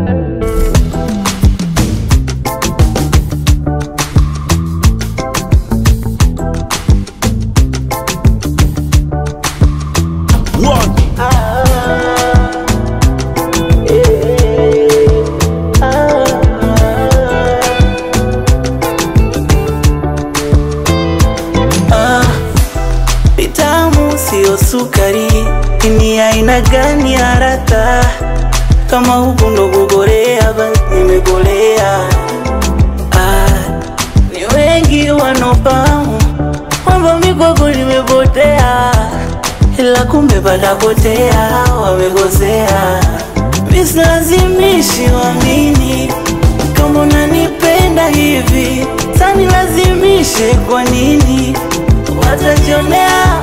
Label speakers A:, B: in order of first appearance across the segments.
A: Sio sukari, ni aina gani ya ladha? Kama huku ndo kugorea, basi nimegolea. Ni wengi wanofahamu kwamba migogo nimepotea, ila kumbe patapotea wamegozea. Misilazimishi waamini kama unanipenda hivi, sani lazimishe kwa nini? Watajionea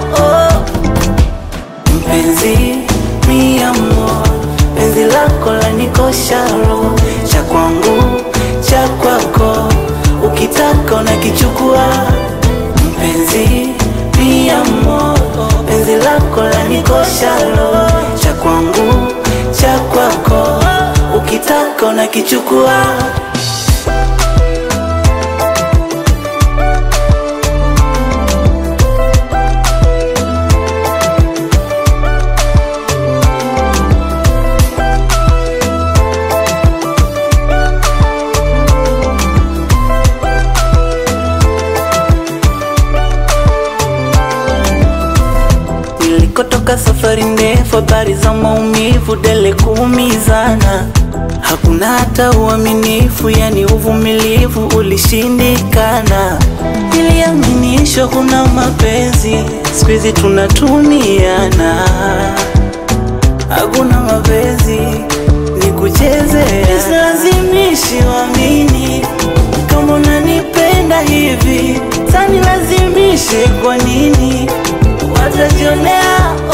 A: mpenzi, mi amor, penzi lako lanikosha roho, cha kwangu cha kwako, ukitaka unakichukua. Mpenzi, mi amor, penzi lako lanikosha roho, cha kwangu cha kwako, ukitaka unakichukua. Nilikotoka safari ndefu, habari za maumivu, dele kuumizana. Hakuna hata uaminifu, yani uvumilivu ulishindikana. Niliaminishwa kuna mapenzi, siku hizi tunatumiana. Hakuna mapenzi, ni kucheze. Lazimishi waamini kama unanipenda hivi, sani lazimishe kwa nini? Watajionea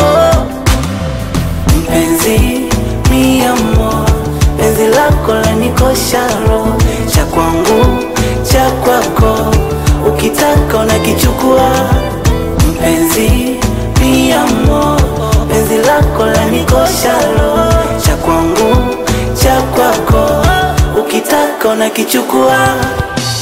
A: mpenzi, mi amor, penzi lako lanikosha roho, cha kwangu cha kwako, ukitaka unakichukua. Mpenzi, mi amor, penzi lako lanikosha roho, cha kwangu cha kwako, ukitaka unakichukua.